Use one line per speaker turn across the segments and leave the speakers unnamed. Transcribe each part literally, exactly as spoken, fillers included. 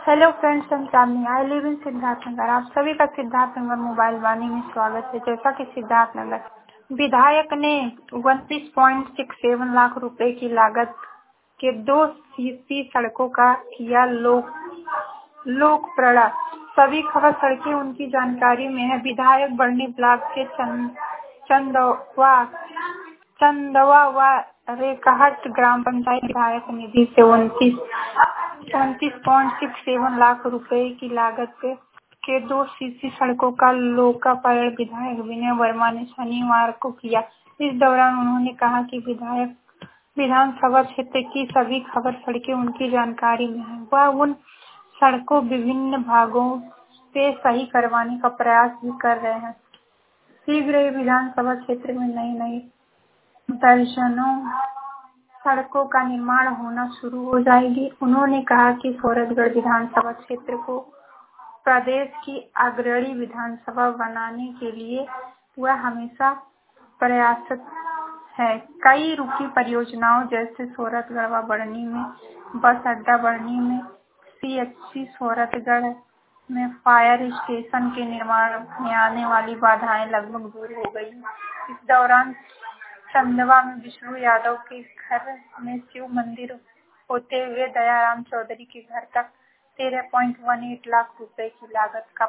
Hello friends, हम चांदनी। I live in Siddharth Nagar. आप सभी का सिद्धार्थ नगर मोबाइल वाणी में स्वागत है। जैसा कि सिद्धार्थ नगर विधायक ने उनतीस पॉइंट सिक्स सेवन लाख रुपए की लागत के दो सीसी सड़कों का किया लोक लोकप्रण। सभी खबर सड़कें उनकी जानकारी में है। विधायक बढ़नी ब्लॉक के चंद चंदवा चंदवा व रेकाहट ग्राम पंचायत विधायक निधि से उनतीस उनतीस पॉइंट सिक्स सेवन लाख रुपए की लागत के दो सीसी सड़कों का लोकार्पण विधायक विनय वर्मा ने शनिवार को किया। इस दौरान उन्होंने कहा कि विधायक विधानसभा क्षेत्र की सभी खबर सड़कें उनकी जानकारी में है। वह उन सड़कों विभिन्न भागों से सही करवाने का प्रयास भी कर रहे हैं। शीघ्र ही विधानसभा क्षेत्र में नई नई दर्जनों सड़कों का निर्माण होना शुरू हो जाएगी। उन्होंने कहा कि सूरतगढ़ विधानसभा क्षेत्र को प्रदेश की अग्रणी विधानसभा बनाने के लिए वह हमेशा प्रयासरत है। कई रुकी परियोजनाओं जैसे सूरतगढ़ व बढ़नी में बस अड्डा, बढ़नी में सीएचसी, सूरतगढ़ में फायर स्टेशन के निर्माण में आने वाली बाधाएं लगभग दूर हो गई। इस दौरान चंदवा में विष्णु यादव के घर में शिव मंदिर होते हुए दयाराम चौधरी के घर तक तेरह पॉइंट वन एट लाख रुपए की लागत का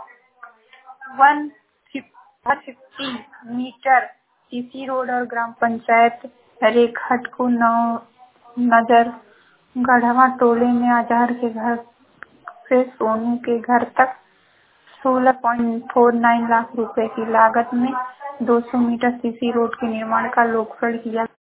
एक सौ पचास मीटर सीसी रोड और ग्राम पंचायत रेखहट को नौ नजर गढ़वा टोले में आजहर के घर से सोनू के घर तक सोलह पॉइंट फोर नाइन लाख रुपए की लागत में दो सौ मीटर सीसी रोड के निर्माण का लोकार्पण किया।